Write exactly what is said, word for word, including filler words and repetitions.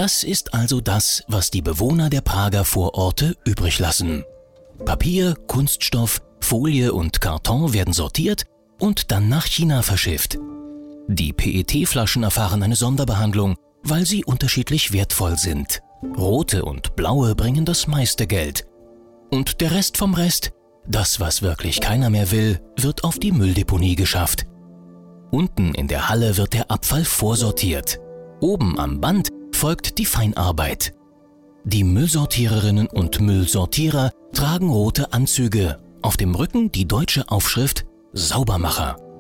Das ist also das, was die Bewohner der Prager Vororte übrig lassen. Papier, Kunststoff, Folie und Karton werden sortiert und dann nach China verschifft. Die P E T-Flaschen erfahren eine Sonderbehandlung, weil sie unterschiedlich wertvoll sind. Rote und blaue bringen das meiste Geld. Und der Rest vom Rest, das, was wirklich keiner mehr will, wird auf die Mülldeponie geschafft. Unten in der Halle wird der Abfall vorsortiert. Oben am Band folgt die Feinarbeit. Die Müllsortiererinnen und Müllsortierer tragen rote Anzüge, auf dem Rücken die deutsche Aufschrift Saubermacher.